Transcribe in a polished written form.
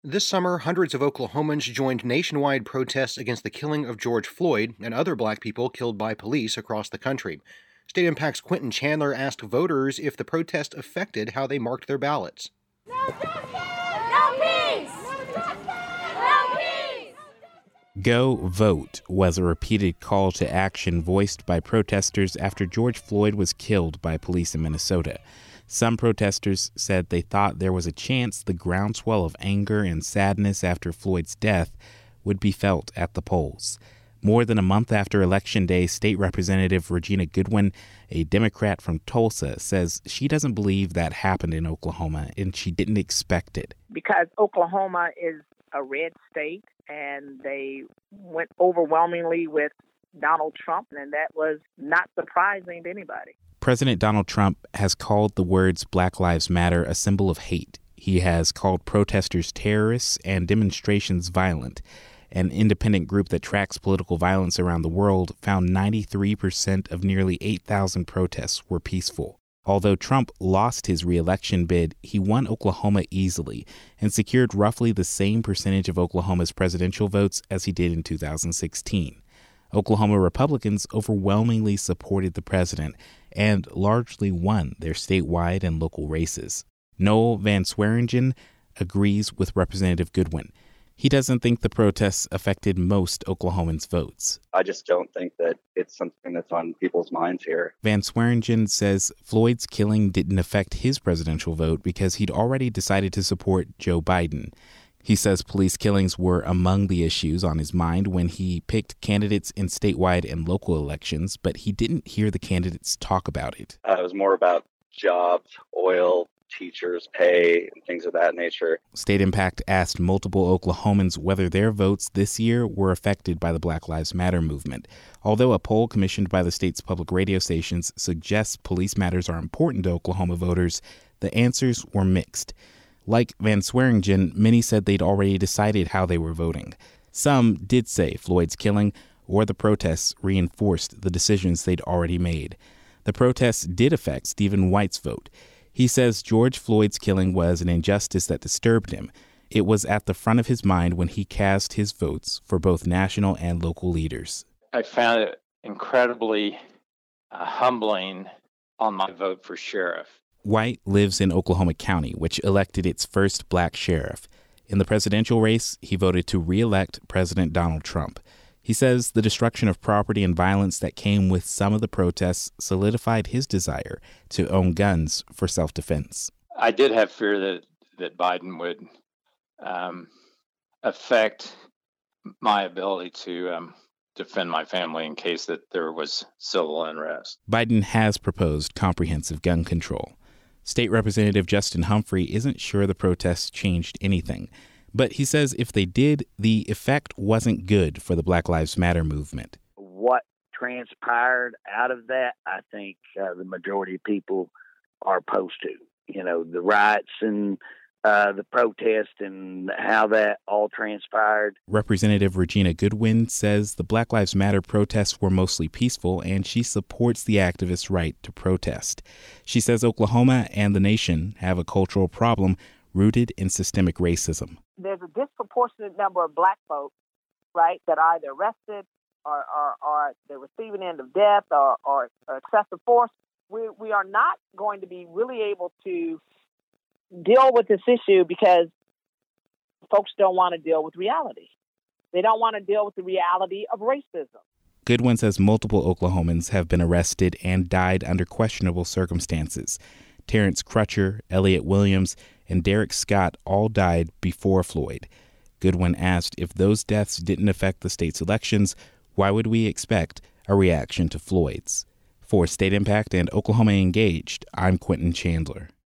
This summer, hundreds of Oklahomans joined nationwide protests against the killing of George Floyd and other black people killed by police across the country. State Impact's Quentin Chandler asked voters if the protest affected how they marked their ballots. No justice! No peace! No justice! No peace! Go vote was a repeated call to action voiced by protesters after George Floyd was killed by police in Minnesota. Some protesters said they thought there was a chance the groundswell of anger and sadness after Floyd's death would be felt at the polls. More than a month after Election Day, State Representative Regina Goodwin, a Democrat from Tulsa, says she doesn't believe that happened in Oklahoma and she didn't expect it. Because Oklahoma is a red state and they went overwhelmingly with Donald Trump, and that was not surprising to anybody. President Donald Trump has called the words Black Lives Matter a symbol of hate. He has called protesters terrorists and demonstrations violent. An independent group that tracks political violence around the world found 93% of nearly 8,000 protests were peaceful. Although Trump lost his re-election bid, he won Oklahoma easily and secured roughly the same percentage of Oklahoma's presidential votes as he did in 2016. Oklahoma Republicans overwhelmingly supported the president and largely won their statewide and local races. Noel Van Swearingen agrees with Representative Goodwin. He doesn't think the protests affected most Oklahomans' votes. I just don't think that it's something that's on people's minds here. Van Swearingen says Floyd's killing didn't affect his presidential vote because he'd already decided to support Joe Biden. He says police killings were among the issues on his mind when he picked candidates in statewide and local elections, but he didn't hear the candidates talk about it. It was more about jobs, oil, teachers' pay, and things of that nature. State Impact asked multiple Oklahomans whether their votes this year were affected by the Black Lives Matter movement. Although a poll commissioned by the state's public radio stations suggests police matters are important to Oklahoma voters, the answers were mixed. Like Van Swearingen, many said they'd already decided how they were voting. Some did say Floyd's killing or the protests reinforced the decisions they'd already made. The protests did affect Stephen White's vote. He says George Floyd's killing was an injustice that disturbed him. It was at the front of his mind when he cast his votes for both national and local leaders. I found it incredibly humbling on my vote for sheriff. White lives in Oklahoma County, which elected its first black sheriff. In the presidential race, he voted to re-elect President Donald Trump. He says the destruction of property and violence that came with some of the protests solidified his desire to own guns for self-defense. I did have fear that Biden would affect my ability to defend my family in case that there was civil unrest. Biden has proposed comprehensive gun control. State Representative Justin Humphrey isn't sure the protests changed anything, but he says if they did, the effect wasn't good for the Black Lives Matter movement. What transpired out of that, I think the majority of people are opposed to. You know, the riots and the protest and how that all transpired. Representative Regina Goodwin says the Black Lives Matter protests were mostly peaceful, and she supports the activists' right to protest. She says Oklahoma and the nation have a cultural problem rooted in systemic racism. There's a disproportionate number of black folks, right, that are either arrested or the receiving end of death or excessive force. We are not going to be really able to deal with this issue because folks don't want to deal with reality. They don't want to deal with the reality of racism. Goodwin says multiple Oklahomans have been arrested and died under questionable circumstances. Terrence Crutcher, Elliot Williams, and Derek Scott all died before Floyd. Goodwin asked if those deaths didn't affect the state's elections, why would we expect a reaction to Floyd's? For State Impact and Oklahoma Engaged, I'm Quentin Chandler.